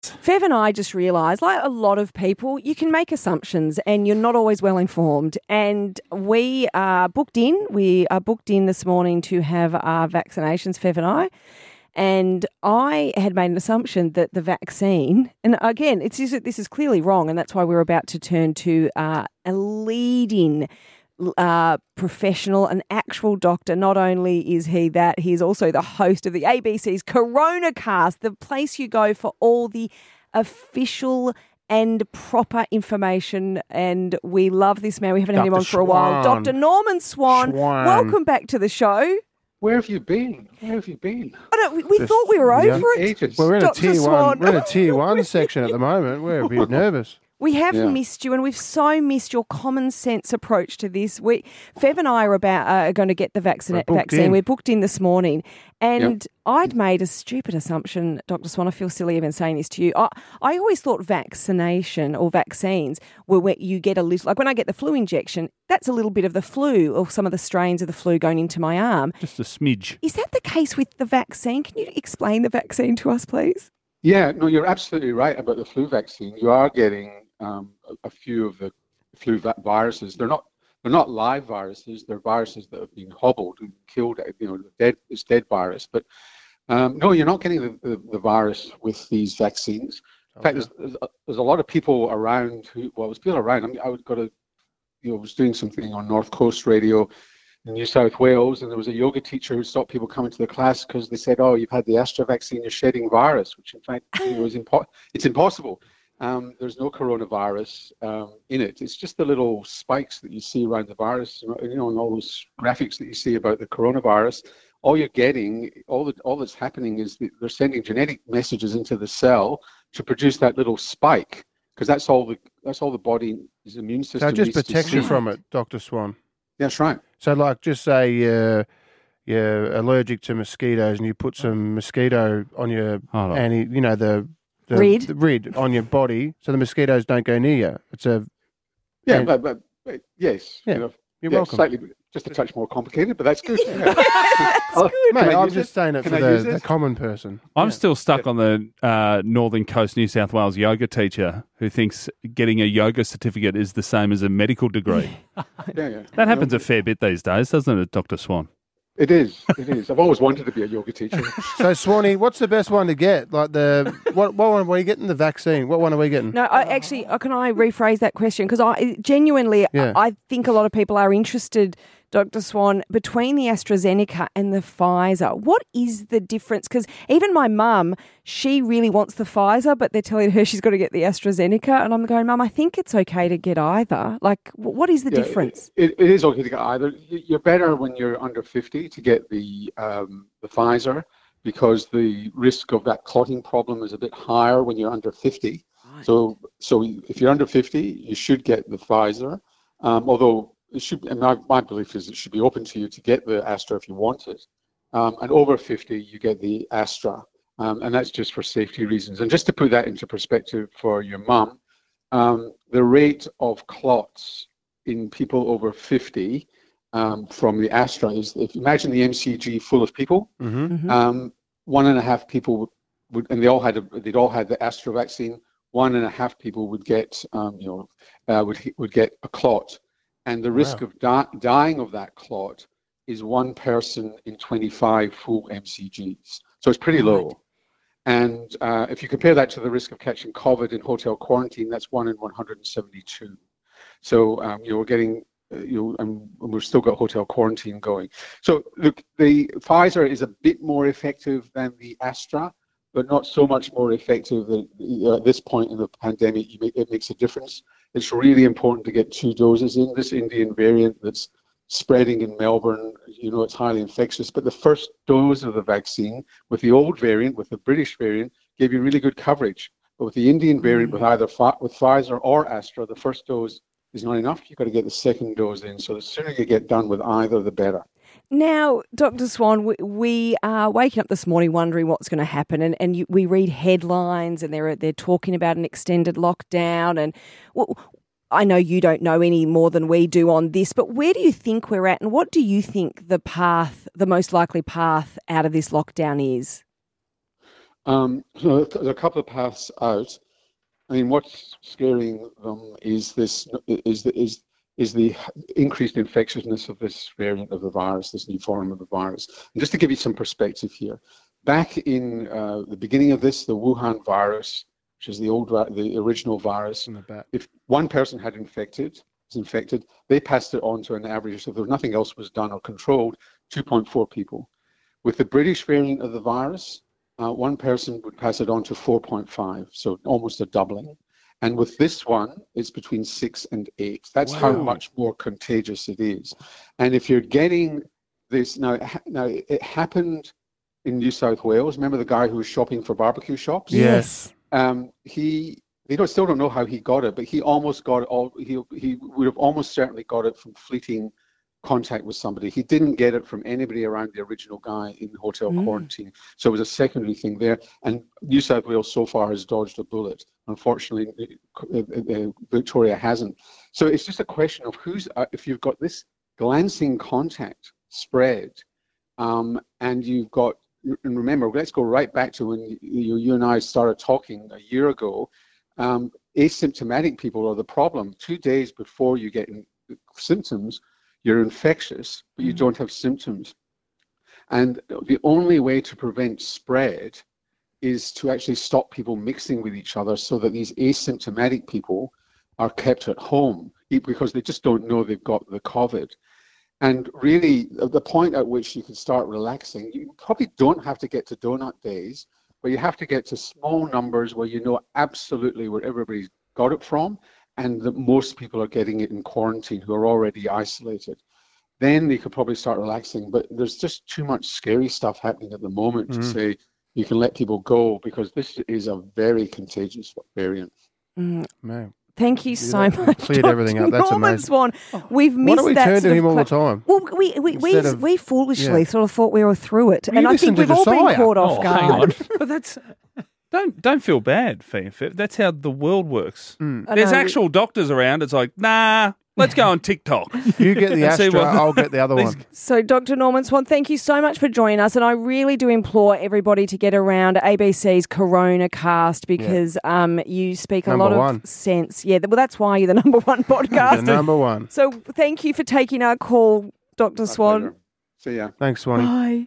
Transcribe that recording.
Fev and I just realised, like a lot of people, you can make assumptions and you're not always well informed. And we are booked in. We are booked in this morning to have our vaccinations, Fev and I. And I had made an assumption that the vaccine, and again, this is clearly wrong, and that's why we're about to turn to a leading professional, an actual doctor. Not only is he that, he's also the host of the ABC's Coronacast, the place you go for all the official and proper information. And we love this man. We haven't had him on for a while. Dr. Norman Swan, welcome back to the show. Where have you been? Where have you been? We thought we were over it. Ages. Well, we're in a Dr. tier Swan. one. We're in a tier one section at the moment. We're a bit nervous. We have missed you, and we've so missed your common sense approach to this. Fev and I are going to get the vaccine. We're booked in this morning, and I'd made a stupid assumption, Dr. Swan. I feel silly even saying this to you. I always thought vaccination or vaccines were where you get a little, like when I get the flu injection, that's a little bit of the flu or some of the strains of the flu going into my arm. Just a smidge. Is that the case with the vaccine? Can you explain the vaccine to us, please? Yeah, no, you're absolutely right about the flu vaccine. You are getting a few of the flu viruses. They're not live viruses. They're viruses that have been hobbled and killed. It's dead virus. But no, you're not getting the virus with these vaccines. In fact, there's a lot of people around there's people around. I mean, I was doing something on North Coast Radio in New South Wales, and there was a yoga teacher who stopped people coming to the class because they said, "Oh, you've had the Astra vaccine, you're shedding virus," which in fact it's impossible. There's no coronavirus in it. It's just the little spikes that you see around the virus, and all those graphics that you see about the coronavirus. All you're getting, all that's happening is they're sending genetic messages into the cell to produce that little spike, because that's all the body's immune system. So it just needs to protects you see. from it, Dr. Swan. That's right. So, like, just say you're allergic to mosquitoes, and you put some mosquito on your the rid on your body, so the mosquitoes don't go near you. It's a but yes. Yeah, you're welcome. Slightly, just a touch more complicated, but that's good. Mate, I'm just saying it for the common person. I'm still stuck on the Northern Coast, New South Wales yoga teacher who thinks getting a yoga certificate is the same as a medical degree. That happens a fair bit these days, doesn't it, Dr. Swan? It is. I've always wanted to be a yoga teacher. So, Swanee, what's the best one to get? Like what one are you getting the vaccine? What one are we getting? No, can I rephrase that question? Because I genuinely, I think a lot of people are interested, Dr. Swan, between the AstraZeneca and the Pfizer. What is the difference? Because even my mum, she really wants the Pfizer, but they're telling her she's got to get the AstraZeneca. And I'm going, Mum, I think it's okay to get either. Like, what is the difference? It is okay to get either. You're better when you're under 50 to get the Pfizer, because the risk of that clotting problem is a bit higher when you're under 50. Right. So if you're under 50, you should get the Pfizer, although it should. And my belief is it should be open to you to get the Astra if you want it. And over 50, you get the Astra, and that's just for safety reasons. And just to put that into perspective for your mum, the rate of clots in people over 50 from the Astra is, if you imagine the MCG full of people, 1.5 people would, and they'd all had the Astra vaccine. 1.5 people would get would get a clot. And the risk of dying of that clot is 1 person in 25 full MCGs. So it's pretty low. And if you compare that to the risk of catching COVID in hotel quarantine, that's 1 in 172. So you're getting, and we've still got hotel quarantine going. So look, the Pfizer is a bit more effective than the Astra, but not so much more effective that at this point in the pandemic, it makes a difference. It's really important to get 2 doses in. This Indian variant that's spreading in Melbourne, it's highly infectious. But the first dose of the vaccine with the old variant, with the British variant, gave you really good coverage. But with the Indian variant, with either with Pfizer or Astra, the first dose is not enough. You've got to get the second dose in. So the sooner you get done with either, the better. Now, Dr. Swan, we are waking up this morning wondering what's going to happen, and we read headlines, and they're talking about an extended lockdown. And I know you don't know any more than we do on this, but where do you think we're at, and what do you think the most likely path out of this lockdown is? So there's a couple of paths out. I mean, what's scaring them is the increased infectiousness of this variant of the virus, this new form of the virus. And just to give you some perspective here, back in the beginning of this, the Wuhan virus, which is the original virus, if one person was infected, they passed it on to an average, so if nothing else was done or controlled, 2.4 people. With the British variant of the virus, one person would pass it on to 4.5, so almost a doubling. And with this one, it's between 6 and 8. That's how much more contagious it is. And if you're getting this, now it happened in New South Wales. Remember the guy who was shopping for barbecue shops? Yes. They still don't know how he got it, but he almost got it. He would have almost certainly got it from fleeting contact with somebody. He didn't get it from anybody around the original guy in hotel quarantine. So it was a secondary thing there. And New South Wales so far has dodged a bullet. Unfortunately, Victoria hasn't. So it's just a question of if you've got this glancing contact spread, and you've got, and remember, let's go right back to when you and I started talking a year ago. Asymptomatic people are the problem. 2 days before you get symptoms, you're infectious, but you don't have symptoms. And the only way to prevent spread is to actually stop people mixing with each other so that these asymptomatic people are kept at home because they just don't know they've got the COVID. And really, the point at which you can start relaxing, you probably don't have to get to donut days, but you have to get to small numbers where you know absolutely where everybody's got it from, and that most people are getting it in quarantine who are already isolated. Then they could probably start relaxing. But there's just too much scary stuff happening at the moment to say you can let people go, because this is a very contagious variant. Man. Thank you so much. Cleared everything up. That's Norman amazing. Swan. We've missed that. Why don't we turn to him all the time? Well, we foolishly sort of thought we were through it, and I think we've all been caught off guard. Hang on. But that's don't feel bad, Fairfax. That's how the world works. There's actual doctors around. It's like, nah, let's go on TikTok. You get the Astra, I'll get the other one. So, Dr. Norman Swan, thank you so much for joining us, and I really do implore everybody to get around ABC's Corona Cast because you speak a lot of sense. Yeah, well, that's why you're the number one podcast. The number one. So, thank you for taking our call, Dr. Swan. See ya. Thanks, Swanee. Bye.